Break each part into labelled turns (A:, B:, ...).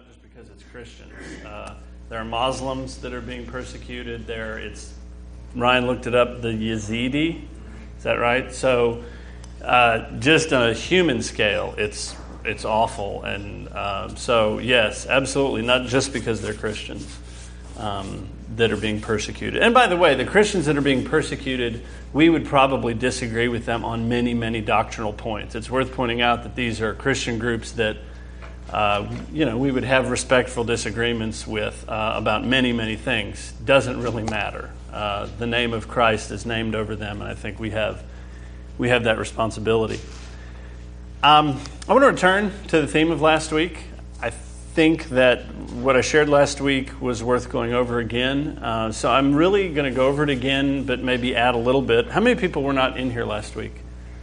A: not just because it's Christians. There are Muslims that are being persecuted. Ryan looked it up, the Yazidi. Is that right? So just on a human scale, it's awful. And so, yes, absolutely, not just because they're Christians that are being persecuted. And by the way, the Christians that are being persecuted, we would probably disagree with them on many, many doctrinal points. It's worth pointing out that these are Christian groups that we would have respectful disagreements with about many, many things. Doesn't really matter. The name of Christ is named over them, and I think we have that responsibility. I want to return to the theme of last week. I think that what I shared last week was worth going over again. So I'm really going to go over it again, but maybe add a little bit. How many people were not in here last week?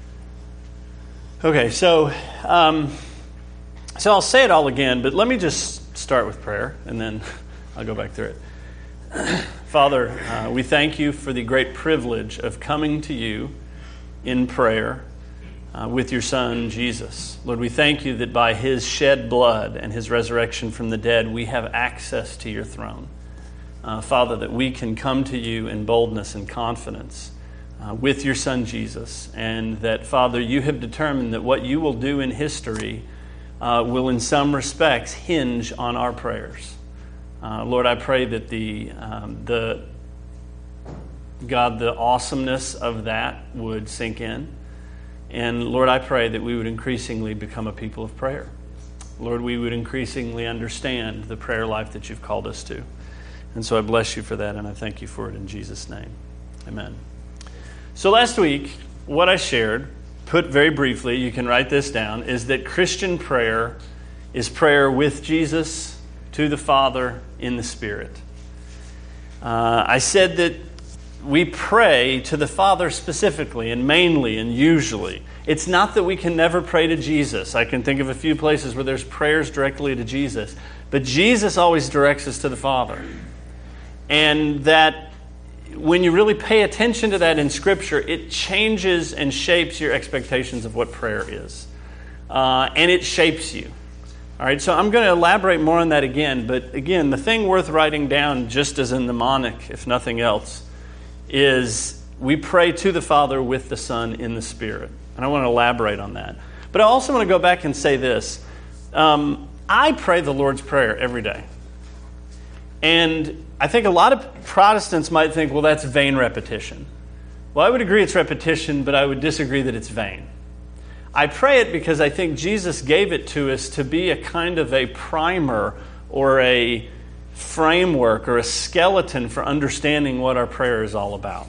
A: Okay, so I'll say it all again, but let me just start with prayer, and then I'll go back through it. Father, we thank you for the great privilege of coming to you in prayer with your Son, Jesus. Lord, we thank you that by his shed blood and his resurrection from the dead, we have access to your throne. Father, that we can come to you in boldness and confidence with your Son, Jesus, and that, Father, you have determined that what you will do in history will in some respects hinge on our prayers. Lord, I pray that the awesomeness of that would sink in. And Lord, I pray that we would increasingly become a people of prayer. Lord, we would increasingly understand the prayer life that you've called us to. And so I bless you for that, and I thank you for it in Jesus' name. Amen. So last week, what I shared, put very briefly, you can write this down, is that Christian prayer is prayer with Jesus, to the Father, in the Spirit. I said that we pray to the Father specifically and mainly and usually. It's not that we can never pray to Jesus. I can think of a few places where there's prayers directly to Jesus. But Jesus always directs us to the Father. And that when you really pay attention to that in Scripture, it changes and shapes your expectations of what prayer is. And it shapes you. All right, so I'm going to elaborate more on that again. But again, the thing worth writing down, just as a mnemonic, if nothing else, is we pray to the Father with the Son in the Spirit. And I want to elaborate on that. But I also want to go back and say this. I pray the Lord's Prayer every day. And I think a lot of Protestants might think, well, that's vain repetition. Well, I would agree it's repetition, but I would disagree that it's vain. I pray it because I think Jesus gave it to us to be a kind of a primer or a framework or a skeleton for understanding what our prayer is all about.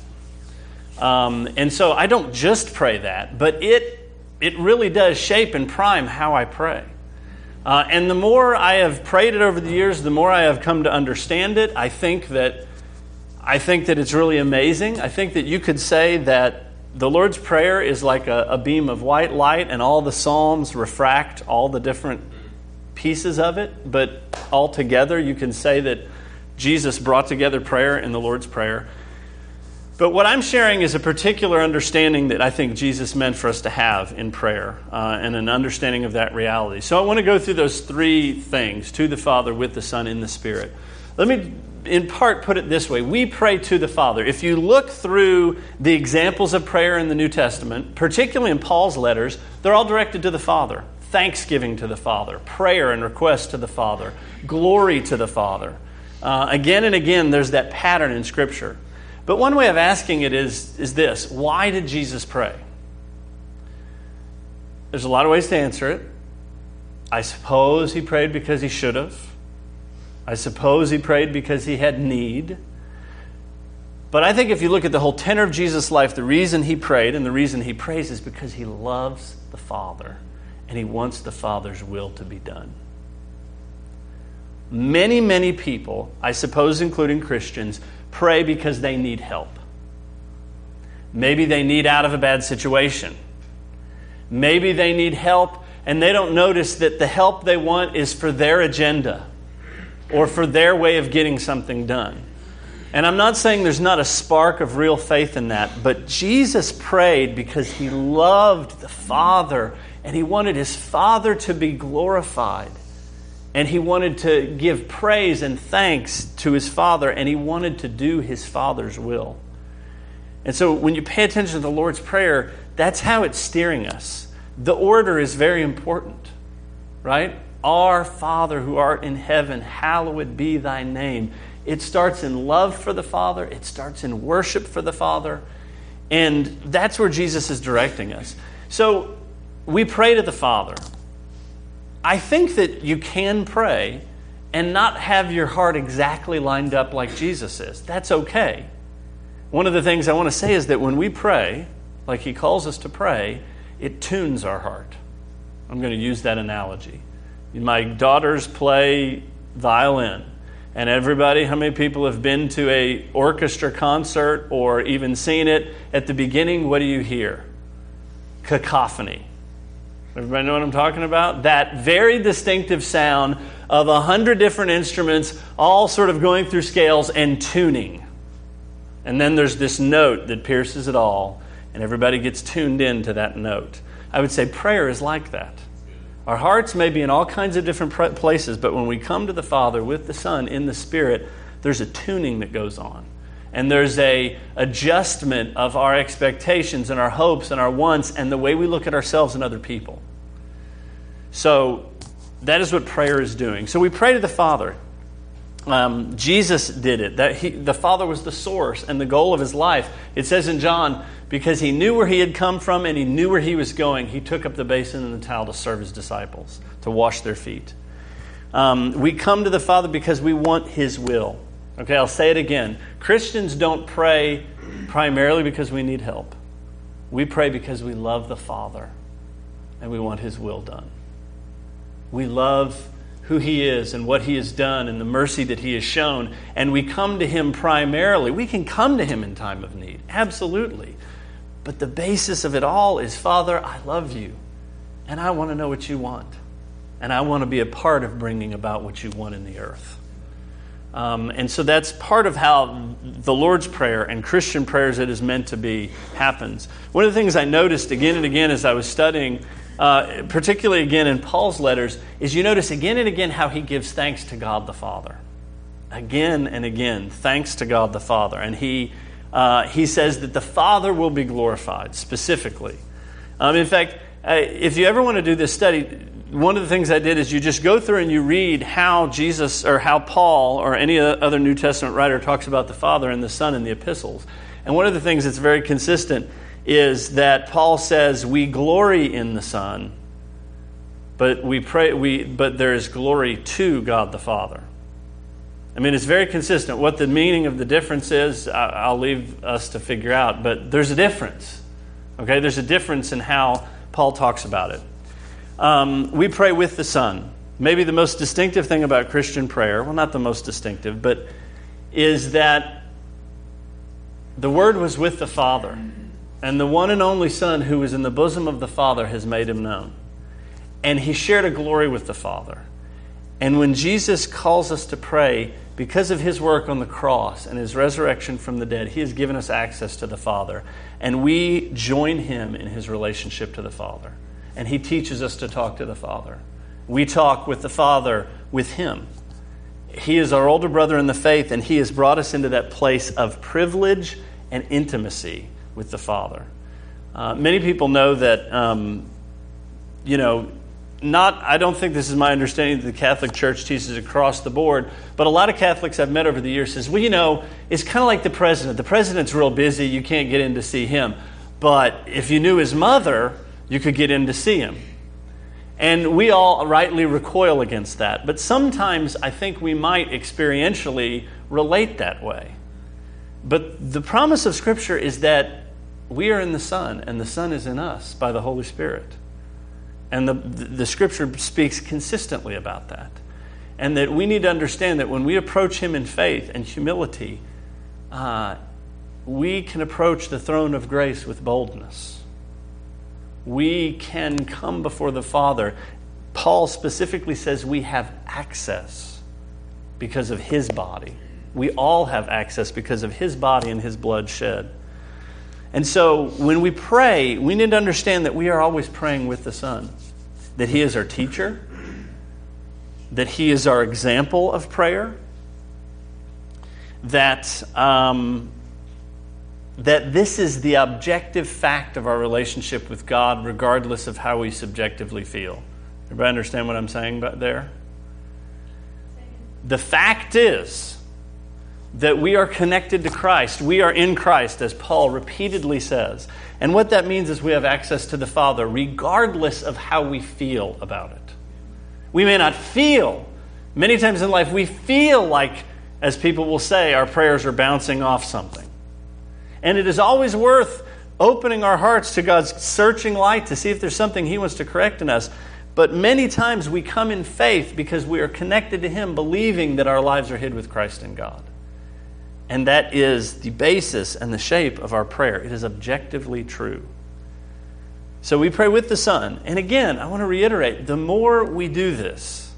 A: And so I don't just pray that, but it really does shape and prime how I pray. And the more I have prayed it over the years, the more I have come to understand it. I think that it's really amazing. I think that you could say that the Lord's Prayer is like a beam of white light, and all the Psalms refract all the different pieces of it, but altogether you can say that Jesus brought together prayer in the Lord's Prayer. But what I'm sharing is a particular understanding that I think Jesus meant for us to have in prayer, and an understanding of that reality. So I want to go through those three things: to the Father, with the Son, in the Spirit. Let me in part put it this way. We pray to the Father. If you look through the examples of prayer in the New Testament, particularly in Paul's letters, they're all directed to the Father. Thanksgiving to the Father, prayer and request to the Father, glory to the Father. Again and again, there's that pattern in Scripture. But one way of asking it is this: why did Jesus pray? There's a lot of ways to answer it. I suppose he prayed because he should have. I suppose he prayed because he had need. But I think if you look at the whole tenor of Jesus' life, the reason he prayed and the reason he prays is because he loves the Father. And he wants the Father's will to be done. Many, many people, I suppose including Christians, pray because they need help. Maybe they need out of a bad situation. Maybe they need help and they don't notice that the help they want is for their agenda or for their way of getting something done. And I'm not saying there's not a spark of real faith in that, but Jesus prayed because he loved the Father and he wanted his Father to be glorified And he wanted to give praise and thanks to his Father, and he wanted to do his Father's will. And so when you pay attention to the Lord's Prayer, that's how it's steering us. The order is very important, right? Our Father who art in heaven, hallowed be thy name. It starts in love for the Father. It starts in worship for the Father. And that's where Jesus is directing us. So we pray to the Father. I think that you can pray and not have your heart exactly lined up like Jesus is. That's okay. One of the things I want to say is that when we pray, like he calls us to pray, it tunes our heart. I'm going to use that analogy. My daughters play violin. And everybody, how many people have been to a orchestra concert or even seen it? At the beginning, what do you hear? Cacophony. Everybody know what I'm talking about? That very distinctive sound of 100 different instruments, all sort of going through scales and tuning. And then there's this note that pierces it all, and everybody gets tuned in to that note. I would say prayer is like that. Our hearts may be in all kinds of different places, but when we come to the Father with the Son in the Spirit, there's a tuning that goes on. And there's a adjustment of our expectations and our hopes and our wants and the way we look at ourselves and other people. So that is what prayer is doing. So we pray to the Father. Jesus did it. The Father was the source and the goal of his life. It says in John, because he knew where he had come from and he knew where he was going, he took up the basin and the towel to serve his disciples, to wash their feet. We come to the Father because we want his will. Okay, I'll say it again. Christians don't pray primarily because we need help. We pray because we love the Father and we want his will done. We love who he is and what he has done and the mercy that he has shown. And we come to him primarily. We can come to him in time of need, absolutely. But the basis of it all is, Father, I love you and I want to know what you want. And I want to be a part of bringing about what you want in the earth. And so that's part of how the Lord's Prayer and Christian prayers it is meant to be happens. One of the things I noticed again and again as I was studying, particularly again in Paul's letters, is you notice again and again how he gives thanks to God the Father. Again and again, thanks to God the Father. And he says that the Father will be glorified specifically. In fact, if you ever want to do this study, one of the things I did is you just go through and you read how Jesus or how Paul or any other New Testament writer talks about the Father and the Son in the epistles. And one of the things that's very consistent is that Paul says we glory in the Son, but but there is glory to God the Father. I mean, it's very consistent. What the meaning of the difference is, I'll leave us to figure out. But there's a difference. Okay, there's a difference in how Paul talks about it. We pray with the Son. Maybe the most distinctive thing about Christian prayer, well, not the most distinctive, but is that the Word was with the Father, and the one and only Son who was in the bosom of the Father has made him known. And he shared a glory with the Father. And when Jesus calls us to pray, because of his work on the cross and his resurrection from the dead, he has given us access to the Father. And we join him in his relationship to the Father. And he teaches us to talk to the Father. We talk with the Father with him. He is our older brother in the faith, and he has brought us into that place of privilege and intimacy with the Father. Many people know that, I don't think this is my understanding that the Catholic Church teaches across the board, but a lot of Catholics I've met over the years says, it's kind of like the president. The president's real busy. You can't get in to see him. But if you knew his mother, you could get in to see him. And we all rightly recoil against that. But sometimes I think we might experientially relate that way. But the promise of Scripture is that we are in the Son, and the Son is in us by the Holy Spirit. And the Scripture speaks consistently about that. And that we need to understand that when we approach him in faith and humility, we can approach the throne of grace with boldness. We can come before the Father. Paul specifically says we have access because of his body. We all have access because of his body and his blood shed. And so when we pray, we need to understand that we are always praying with the Son, that he is our teacher, that he is our example of prayer, that this is the objective fact of our relationship with God, regardless of how we subjectively feel. Everybody understand what I'm saying about there? The fact is that we are connected to Christ. We are in Christ, as Paul repeatedly says. And what that means is we have access to the Father, regardless of how we feel about it. We may not feel. Many times in life, we feel like, as people will say, our prayers are bouncing off something. And it is always worth opening our hearts to God's searching light to see if there's something He wants to correct in us. But many times we come in faith because we are connected to Him, believing that our lives are hid with Christ in God. And that is the basis and the shape of our prayer. It is objectively true. So we pray with the Son. And again, I want to reiterate, the more we do this,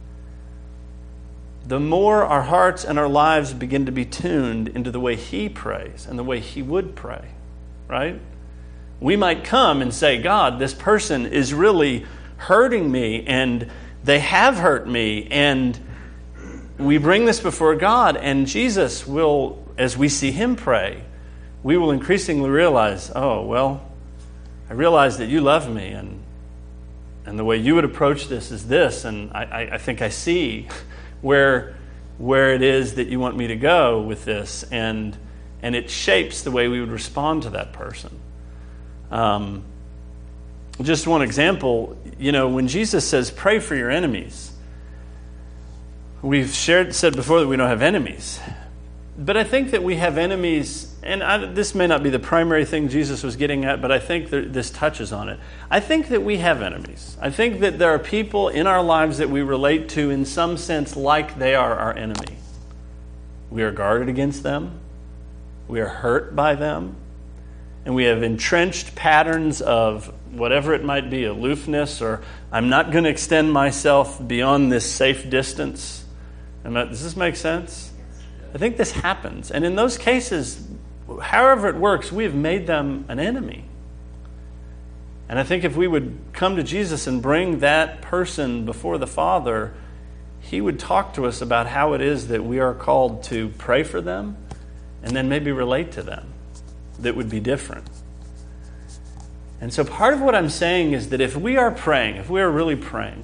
A: the more our hearts and our lives begin to be tuned into the way He prays and the way He would pray, right? We might come and say, God, this person is really hurting me, and they have hurt me, and we bring this before God, and Jesus will, as we see Him pray, we will increasingly realize, oh, well, I realize that you love me, and the way you would approach this is this, and I think I see where it is that you want me to go with this, and it shapes the way we would respond to that person. Just one example, when Jesus says, pray for your enemies, we've said before that we don't have enemies. But I think that we have enemies, and this may not be the primary thing Jesus was getting at, but I think that this touches on it. I think that we have enemies. I think that there are people in our lives that we relate to in some sense like they are our enemy. We are guarded against them. We are hurt by them. And we have entrenched patterns of whatever it might be, aloofness, or I'm not going to extend myself beyond this safe distance. Does this make sense? I think this happens. And in those cases, however it works, we have made them an enemy. And I think if we would come to Jesus and bring that person before the Father, He would talk to us about how it is that we are called to pray for them and then maybe relate to them that would be different. And so part of what I'm saying is that if we are praying, if we are really praying,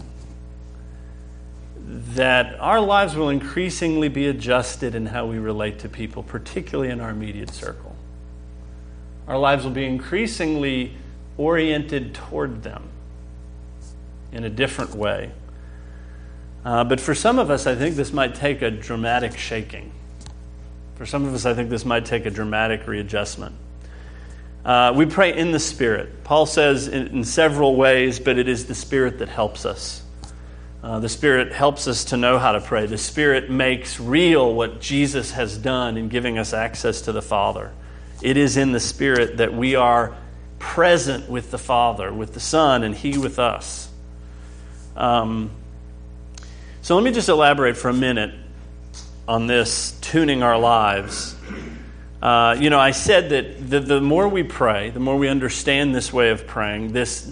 A: that our lives will increasingly be adjusted in how we relate to people, particularly in our immediate circle. Our lives will be increasingly oriented toward them in a different way. But for some of us, I think this might take a dramatic shaking. For some of us, I think this might take a dramatic readjustment. We pray in the Spirit. Paul says in several ways, but it is the Spirit that helps us. The Spirit helps us to know how to pray. The Spirit makes real what Jesus has done in giving us access to the Father. It is in the Spirit that we are present with the Father, with the Son, and He with us. So let me just elaborate for a minute on this tuning our lives. I said that the more we pray, the more we understand this way of praying, it's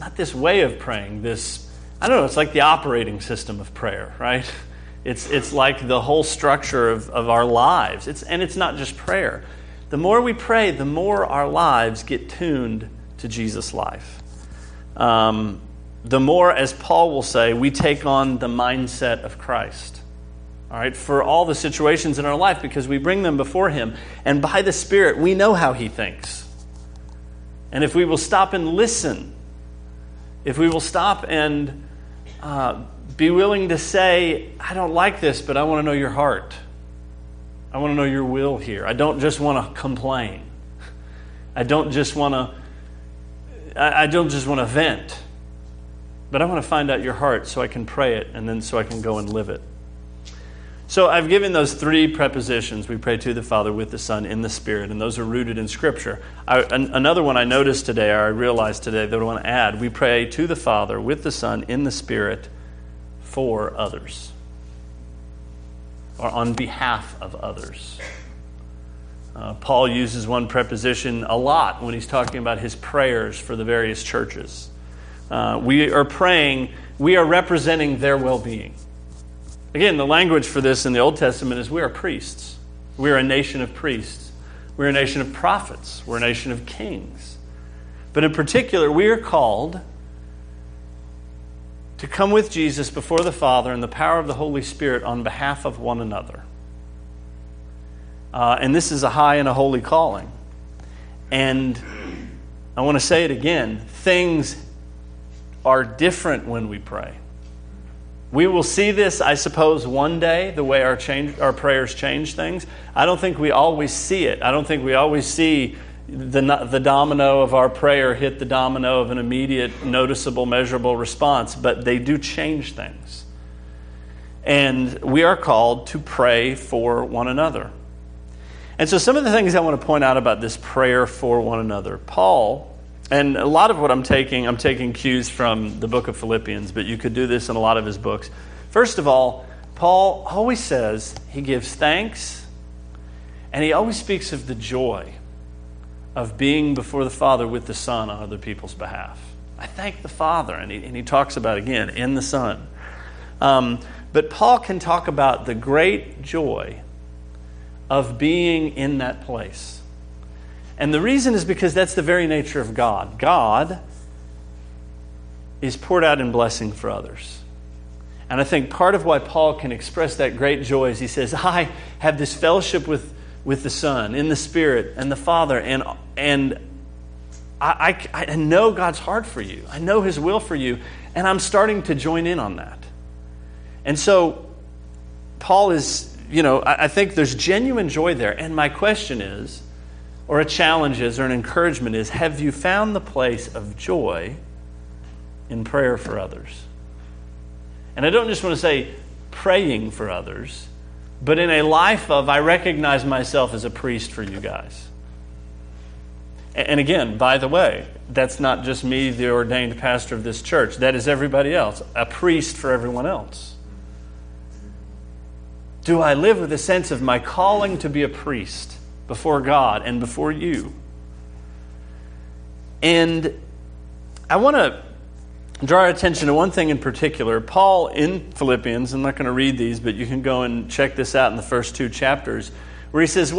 A: like the operating system of prayer, right? It's like the whole structure of our lives. It's not just prayer. The more we pray, the more our lives get tuned to Jesus' life. The more, as Paul will say, we take on the mindset of Christ. All right, for all the situations in our life, because we bring them before Him. And by the Spirit, we know how He thinks. And if we will stop and listen, if we will stop and be willing to say, I don't like this, but I want to know your heart. I want to know your will here. I don't just want to complain. I don't just want to vent. But I want to find out your heart so I can pray it, and then so I can go and live it. So I've given those three prepositions. We pray to the Father, with the Son, in the Spirit, and those are rooted in Scripture. Another one I noticed today, or I realized today that I want to add, we pray to the Father, with the Son, in the Spirit, for others, or on behalf of others. Paul uses one preposition a lot when he's talking about his prayers for the various churches. We are praying, we are representing their well-being. Again, the language for this in the Old Testament is we are priests. We are a nation of priests. We're a nation of prophets. We're a nation of kings. But in particular, we are called to come with Jesus before the Father in the power of the Holy Spirit on behalf of one another. And this is a high and a holy calling. And I want to say it again, things are different when we pray. We will see this, I suppose, one day, the way our prayers change things. I don't think we always see it. I don't think we always see the domino of our prayer hit the domino of an immediate, noticeable, measurable response, but they do change things. And we are called to pray for one another. And so some of the things I want to point out about this prayer for one another. Paul, and a lot of what I'm taking cues from the book of Philippians, but you could do this in a lot of his books. First of all, Paul always says he gives thanks, and he always speaks of the joy of being before the Father with the Son on other people's behalf. I thank the Father, and he talks about, again, in the Son. But Paul can talk about the great joy of being in that place. And the reason is because that's the very nature of God. God is poured out in blessing for others. And I think part of why Paul can express that great joy is he says, I have this fellowship with the Son, in the Spirit, and the Father, and I know God's heart for you. I know His will for you, and I'm starting to join in on that. And so Paul is, I think there's genuine joy there. And my question is, or a challenge is, or an encouragement is, have you found the place of joy in prayer for others? And I don't just want to say praying for others, but in a life of, I recognize myself as a priest for you guys. And again, by the way, that's not just me, the ordained pastor of this church. That is everybody else, a priest for everyone else. Do I live with a sense of my calling to be a priest before God and before you? And I want to draw our attention to one thing in particular. Paul in Philippians, I'm not going to read these, but you can go and check this out in the first 2 chapters, where he says,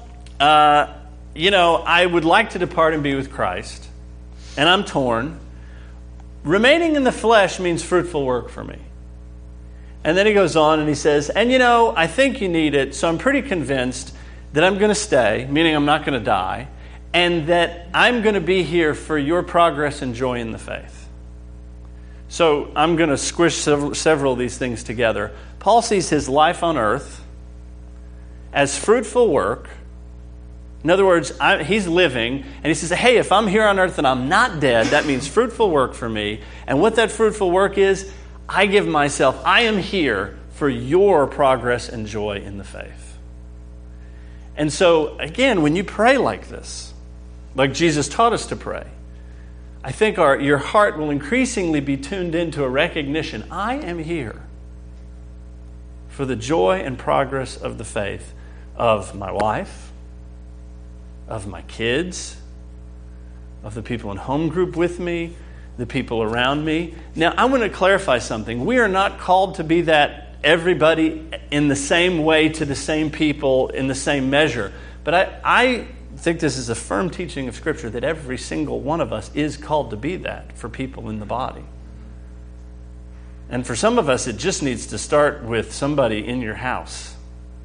A: I would like to depart and be with Christ, and I'm torn. Remaining in the flesh means fruitful work for me. And then he goes on and he says, I think you need it, so I'm pretty convinced that I'm going to stay, meaning I'm not going to die, and that I'm going to be here for your progress and joy in the faith. So I'm going to squish several of these things together. Paul sees his life on earth as fruitful work. In other words, he's living, and he says, hey, if I'm here on earth and I'm not dead, that means fruitful work for me. And what that fruitful work is, I give myself, I am here for your progress and joy in the faith. And so, again, when you pray like this, like Jesus taught us to pray, I think your heart will increasingly be tuned into a recognition, I am here for the joy and progress of the faith of my wife, of my kids, of the people in home group with me, the people around me. Now, I want to clarify something. We are not called to be that everybody in the same way to the same people in the same measure. But I think this is a firm teaching of Scripture that every single one of us is called to be that for people in the body. And for some of us, it just needs to start with somebody in your house.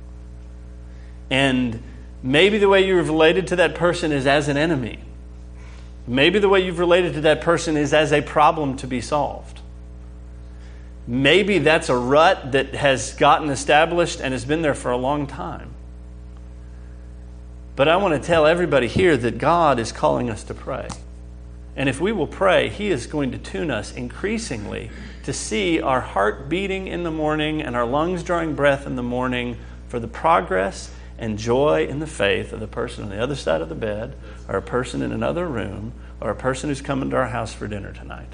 A: And maybe the way you've related to that person is as an enemy. Maybe the way you've related to that person is as a problem to be solved. Maybe that's a rut that has gotten established and has been there for a long time. But I want to tell everybody here that God is calling us to pray. And if we will pray, He is going to tune us increasingly to see our heart beating in the morning and our lungs drawing breath in the morning for the progress and joy in the faith of the person on the other side of the bed, or a person in another room, or a person who's coming to our house for dinner tonight.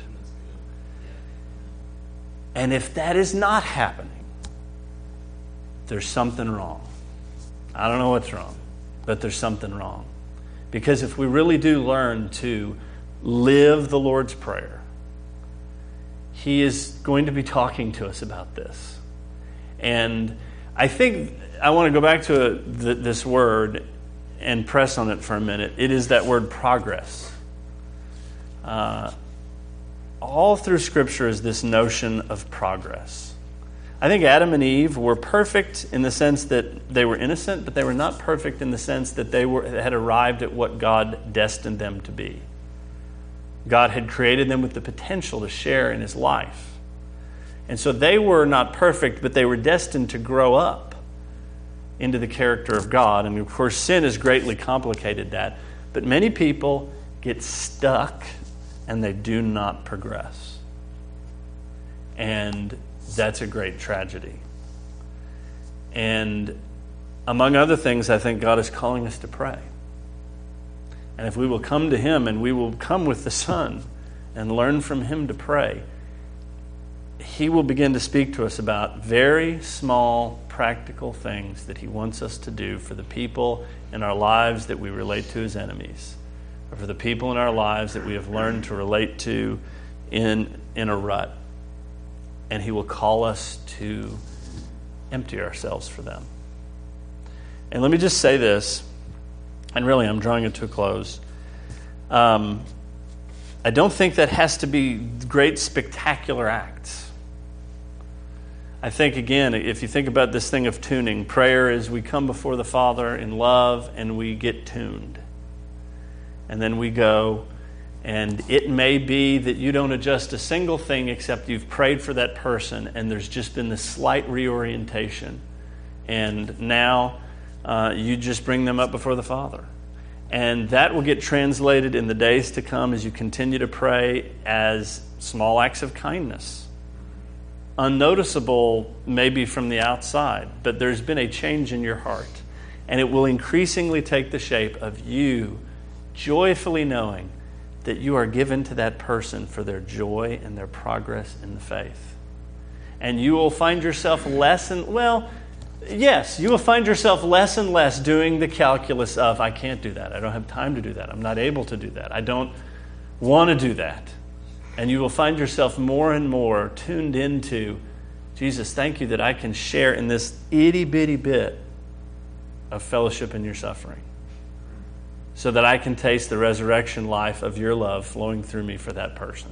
A: And if that is not happening, there's something wrong. I don't know what's wrong, but there's something wrong. Because if we really do learn to live the Lord's Prayer, He is going to be talking to us about this. And I think I want to go back to this word and press on it for a minute. It is that word progress. All through Scripture is this notion of progress. I think Adam and Eve were perfect in the sense that they were innocent, but they were not perfect in the sense that they had arrived at what God destined them to be. God had created them with the potential to share in His life. And so they were not perfect, but they were destined to grow up into the character of God. And of course, sin has greatly complicated that. But many people get stuck and they do not progress. And that's a great tragedy. And among other things, I think God is calling us to pray. And if we will come to Him and we will come with the Son and learn from Him to pray, He will begin to speak to us about very small, practical things that He wants us to do for the people in our lives that we relate to as enemies, or for the people in our lives that we have learned to relate to in a rut. And He will call us to empty ourselves for them. And let me just say this, and really I'm drawing it to a close. I don't think that has to be great, spectacular acts. I think, again, if you think about this thing of tuning, prayer is we come before the Father in love and we get tuned. And then we go, and it may be that you don't adjust a single thing except you've prayed for that person and there's just been this slight reorientation. And now you just bring them up before the Father. And that will get translated in the days to come as you continue to pray as small acts of kindness. Unnoticeable maybe from the outside, but there's been a change in your heart. And it will increasingly take the shape of you joyfully knowing that you are given to that person for their joy and their progress in the faith. And you will find yourself less and less doing the calculus of, I can't do that. I don't have time to do that. I'm not able to do that. I don't want to do that. And you will find yourself more and more tuned into, Jesus, thank you that I can share in this itty-bitty bit of fellowship in your suffering, so that I can taste the resurrection life of your love flowing through me for that person.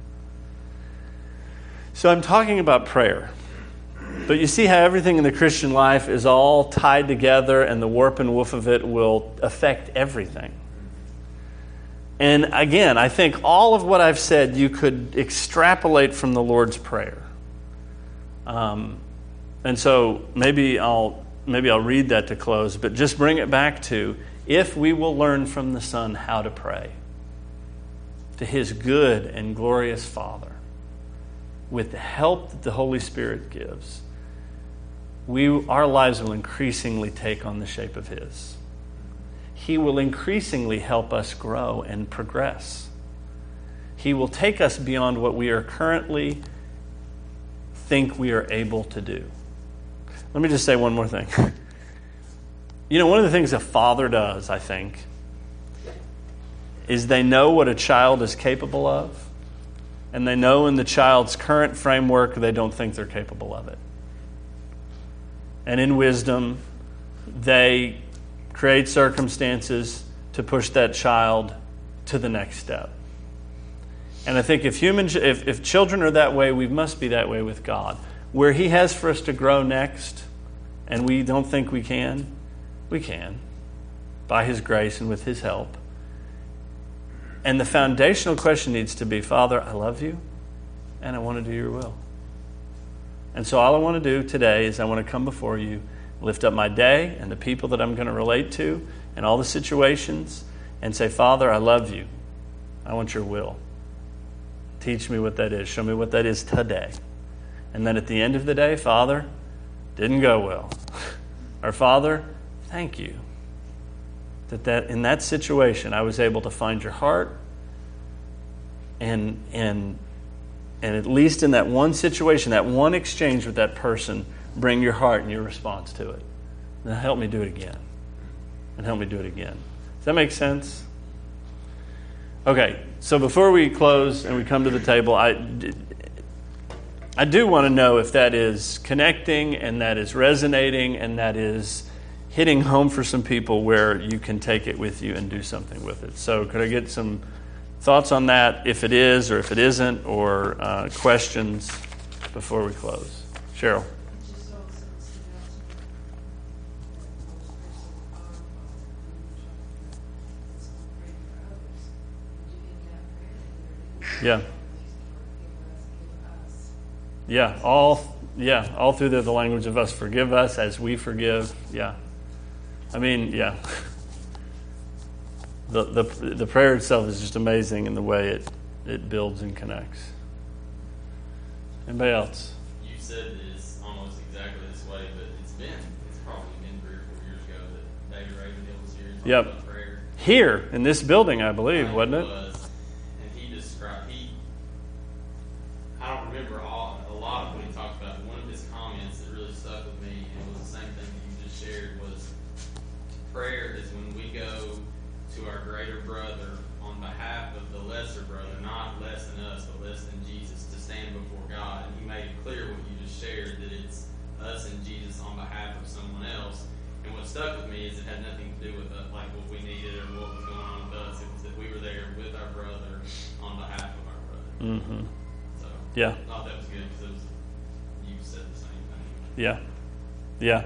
A: So I'm talking about prayer. But you see how everything in the Christian life is all tied together, and the warp and woof of it will affect everything. And again, I think all of what I've said you could extrapolate from the Lord's Prayer. And so maybe I'll read that to close, but just bring it back to, if we will learn from the Son how to pray to His good and glorious Father, with the help that the Holy Spirit gives, our lives will increasingly take on the shape of His. He will increasingly help us grow and progress. He will take us beyond what we are currently think we are able to do. Let me just say one more thing. One of the things a father does, I think, is they know what a child is capable of, and they know in the child's current framework they don't think they're capable of it. And in wisdom, they create circumstances to push that child to the next step. And I think if children are that way, we must be that way with God. Where He has for us to grow next, and we don't think we can by His grace and with His help. And the foundational question needs to be, Father, I love you, and I want to do your will. And so all I want to do today is I want to come before you, lift up my day and the people that I'm going to relate to and all the situations, and say, Father, I love you. I want your will. Teach me what that is. Show me what that is today. And then at the end of the day, Father, didn't go well. Or Father, thank you that in that situation I was able to find your heart, and at least in that one situation, that one exchange with that person, bring your heart and your response to it. Now help me do it again. And help me do it again. Does that make sense? Okay, so before we close and we come to the table, I do want to know if that is connecting and that is resonating and that is hitting home for some people where you can take it with you and do something with it. So could I get some thoughts on that, if it is or if it isn't, or questions before we close? Cheryl. Yeah. Yeah, all through there, the language of us, forgive us as we forgive. Yeah. I mean, yeah. The prayer itself is just amazing in the way it builds and connects. Anybody else?
B: You said this almost exactly this way, but it's probably been 3 or 4 years ago that David Ravenhill was here and talked about prayer.
A: Here, in this building, I believe, wasn't it?
B: It was. And he described, I don't remember a lot of what he talked about, but one of his comments that really stuck with me, and it was the same thing that you just shared, was prayer is when we go to our greater brother on behalf of the lesser brother, not less than us, but less than Jesus, to stand before God. And he made it clear what you just shared, that it's us and Jesus on behalf of someone else. And what stuck with me is it had nothing to do with like what we needed or what was going on with us. It was that we were there with our brother on behalf of our brother.
A: Mm-hmm.
B: So
A: yeah.
B: I thought that was good because you said the same thing.
A: Yeah. Yeah.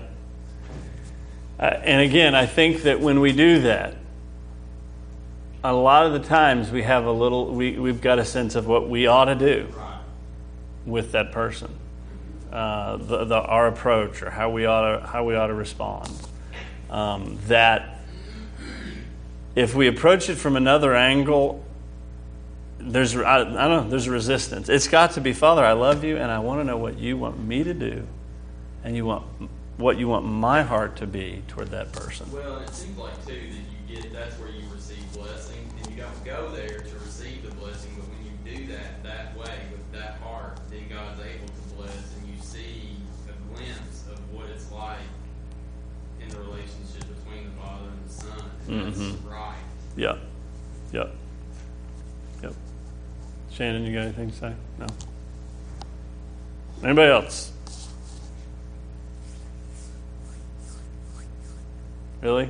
A: And again, I think that when we do that, a lot of the times we have we've got a sense of what we ought to do with that person, our approach or how we ought to respond. That if we approach it from another angle, there's a resistance. It's got to be, Father, I love you, and I want to know what you want me to do, and what you want my heart to be toward that person.
B: Well, it seems like too that that's where you receive blessing, and you don't go there to receive the blessing, but when you do that way with that heart, then God's able to bless, and you see a glimpse of what it's like in the relationship between the Father and the Son. And that's right.
A: Yeah. Yep. Shannon, you got anything to say? No. Anybody else? Really?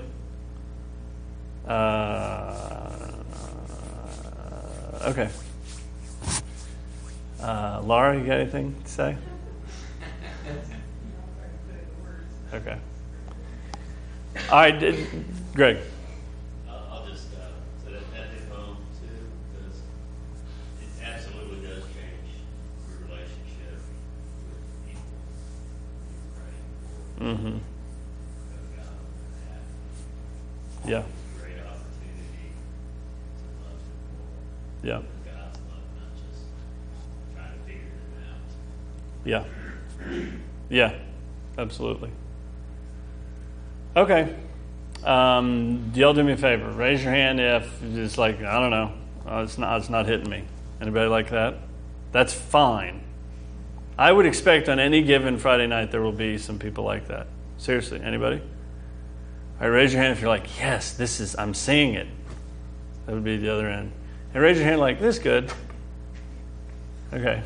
A: Okay. Laura, you got anything to say? Okay. All right, Greg.
C: I'll just say that hit home too, because it absolutely does change your relationship with people you're praying for.
A: Yeah.
C: Great opportunity to love people.
A: Yeah.
C: God's love, not just trying to figure them out.
A: Yeah. Yeah. Absolutely. Okay. Y'all do me a favor. Raise your hand if it's like, I don't know, it's not hitting me. Anybody like that? That's fine. I would expect on any given Friday night there will be some people like that. Seriously, anybody? All right, raise your hand if you're like, yes, I'm seeing it. That would be the other end. And raise your hand like, this is good. Okay.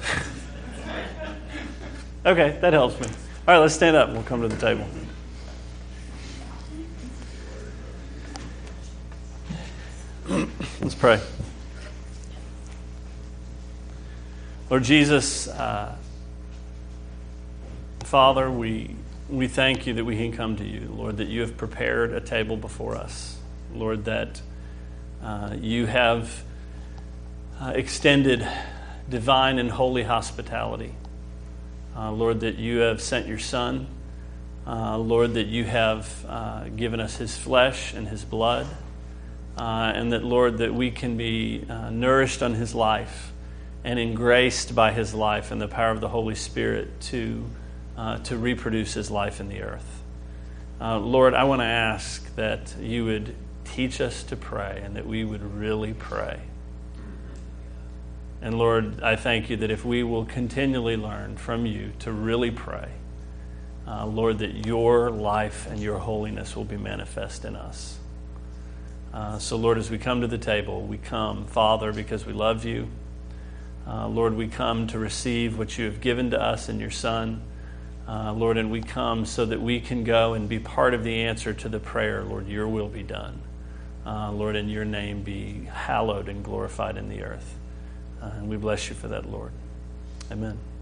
A: Okay, that helps me. All right, let's stand up. We'll come to the table. Let's pray. Lord Jesus, Father, we thank you that we can come to you, Lord, that you have prepared a table before us. Lord, that you have extended divine and holy hospitality. Lord, that you have sent your Son. Lord, that you have given us his flesh and his blood. And that, Lord, that we can be nourished on his life and engraced by his life and the power of the Holy Spirit to reproduce his life in the earth. Lord, I want to ask that you would teach us to pray and that we would really pray. And Lord, I thank you that if we will continually learn from you to really pray, Lord, that your life and your holiness will be manifest in us. So Lord, as we come to the table, we come, Father, because we love you. Lord, we come to receive what you have given to us in your Son. Lord, and we come so that we can go and be part of the answer to the prayer, Lord, your will be done. Lord, and your name be hallowed and glorified in the earth. And we bless you for that, Lord. Amen.